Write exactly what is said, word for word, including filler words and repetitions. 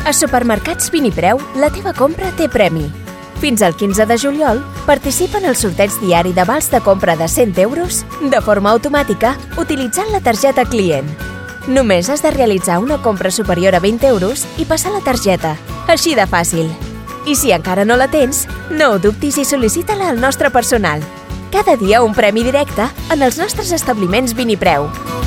A Supermercats Vinipreu, la teva compra té premi. Fins al quinze de juliol, participa en el sorteig diari de vals de compra de cent euros de forma automàtica utilitzant la targeta client. Només has de realitzar una compra superior a vint euros i passar la targeta. Així de fàcil. I si encara no la tens, no ho dubtis i sol·licita-la al nostre personal. Cada dia un premi directe en els nostres establiments Vinipreu.